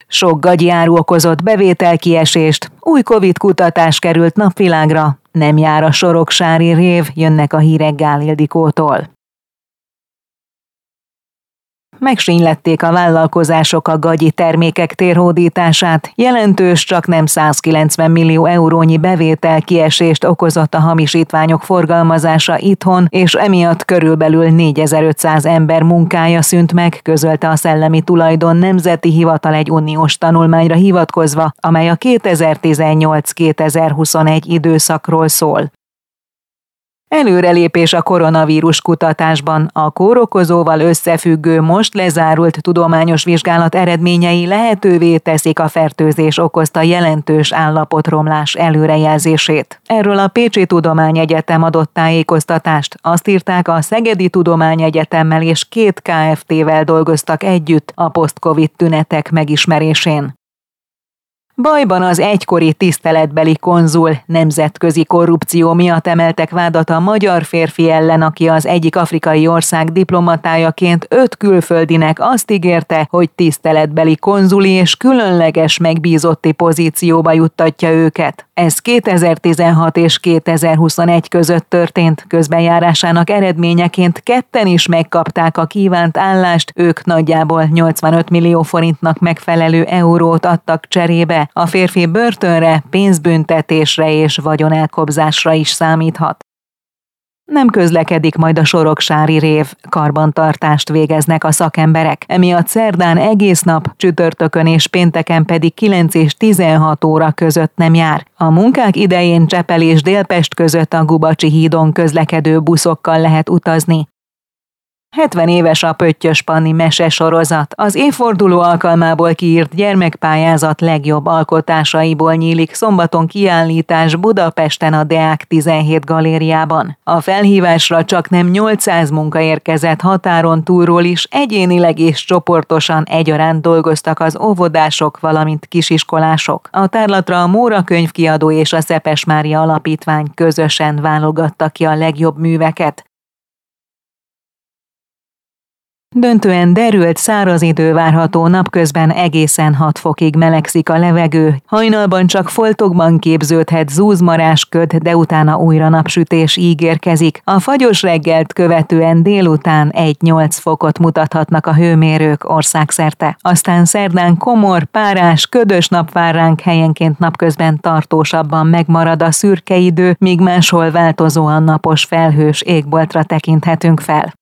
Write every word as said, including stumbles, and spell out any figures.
Sok gagyi áru okozott bevételkiesést, új Covid kutatás került napvilágra, nem jár a soroksári rév, jönnek a hírek Gál Ildikótól. Megsínylették a vállalkozások a gagyi termékek térhódítását, jelentős csaknem százkilencven millió eurónyi bevételkiesést okozott a hamisítványok forgalmazása itthon, és emiatt körülbelül négyezer-ötszáz ember munkája szűnt meg, közölte a Szellemi Tulajdon Nemzeti Hivatal egy uniós tanulmányra hivatkozva, amely a kétezer-tizennyolc-kétezer-huszonegy időszakról szól. Előrelépés a koronavírus kutatásban. A kórokozóval összefüggő, most lezárult tudományos vizsgálat eredményei lehetővé teszik a fertőzés okozta jelentős állapotromlás előrejelzését. Erről a Pécsi Tudományegyetem adott tájékoztatást. Azt írták, a Szegedi Tudományegyetemmel és két ká ef té-vel dolgoztak együtt a post-covid tünetek megismerésén. Bajban az egykori tiszteletbeli konzul, nemzetközi korrupció miatt emeltek vádat a magyar férfi ellen, aki az egyik afrikai ország diplomatájaként öt külföldinek azt ígérte, hogy tiszteletbeli konzuli és különleges megbízotti pozícióba juttatja őket. Ez kétezer-tizenhat és kétezer-huszonegy között történt, közbenjárásának eredményeként ketten is megkapták a kívánt állást, ők nagyjából nyolcvanöt millió forintnak megfelelő eurót adtak cserébe. A férfi börtönre, pénzbüntetésre és vagyonelkobzásra is számíthat. Nem közlekedik majd a soroksári rév, karbantartást végeznek a szakemberek. Emiatt szerdán egész nap, csütörtökön és pénteken pedig kilenc és tizenhat óra között nem jár. A munkák idején Csepel és Délpest között a Gubacsi hídon közlekedő buszokkal lehet utazni. hetven éves a Pöttyös Panni mesesorozat. Az évforduló alkalmából kiírt gyermekpályázat legjobb alkotásaiból nyílik szombaton kiállítás Budapesten a Deák tizenhét galériában. A felhívásra csaknem nyolcszáz munka érkezett határon túlról is, egyénileg és csoportosan egyaránt dolgoztak az óvodások, valamint kisiskolások. A tárlatra a Móra könyvkiadó és a Szepes Mária Alapítvány közösen válogatta ki a legjobb műveket. Döntően derült száraz idő várható, napközben egészen hat fokig melegszik a levegő, hajnalban csak foltokban képződhet zúzmarás köd, de utána újra napsütés ígérkezik. A fagyos reggelt követően délután egy-nyolc fokot mutathatnak a hőmérők országszerte. Aztán szerdán komor, párás, ködös nap vár ránk, helyenként napközben tartósabban megmarad a szürke idő, míg máshol változóan napos felhős égboltra tekinthetünk fel.